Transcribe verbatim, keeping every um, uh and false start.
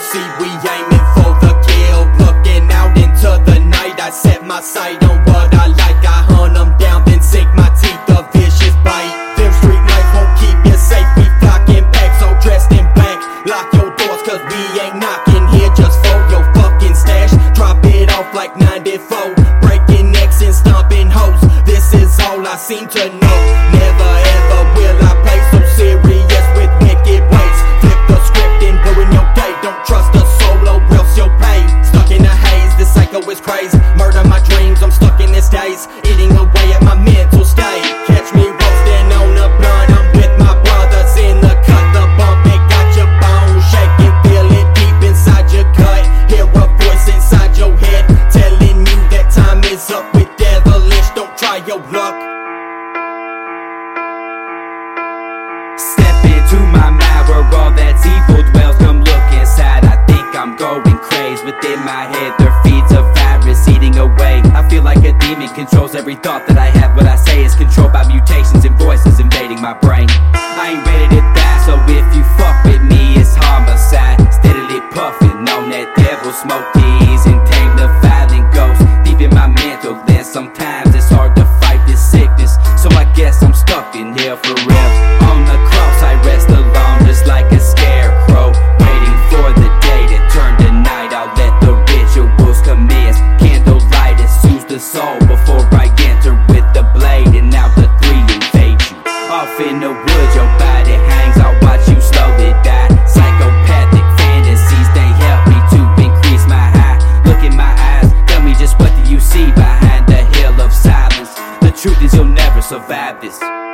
see we aiming for the kill. Looking out into the night, I set my sight on what I like. I hunt them down, then sink my teeth, a vicious bite. Them street nights won't keep you safe. We flocking back, so dressed in black. Lock your doors, cause we ain't knocking here just for your fucking stash. Drop it off like ninety-four, breaking necks and stomping hoes. This is all I seem to know. Never ever will I play so serious with wicked ways. Flip the script and ruin your day. Don't trust a soul or else you'll pay. Stuck in a haze, this psycho is crazy. Murder my dreams, I'm stuck in this daze. Eating away at my mental state. Catch me roasting on a blunt. I'm with my brothers in the cut. The bump, it got your bones shaking. Feel it deep inside your gut. Hear a voice inside your head telling you that time is up with devilish. Don't try your luck. Step into my mind where all that's evil dwells. Come look inside, I think I'm going crazy. Within my head there feeds a virus eating away. I feel like a demon controls every thought that I have. What I say is controlled by mutations and voices invading my brain. I ain't ready to die, so if you fuck with me it's homicide. Steadily puffing on that devil smoke tease and tame the violent ghost deep in my mental. Then sometimes it's hard to fight this sickness, so I guess I'm stuck in here forever. On the cross I rest alone just like a scarecrow, waiting for the day to turn to night. I'll let the rituals commence. Candlelight, it soothes the soul before I enter with the blade. And now the three invade you. Off in the woods your body hangs, I'll watch you slowly die. Psychopathic fantasies, they help me to increase my high. Look in my eyes, tell me just what do you see behind the hill of silence. The truth is you'll never survive this.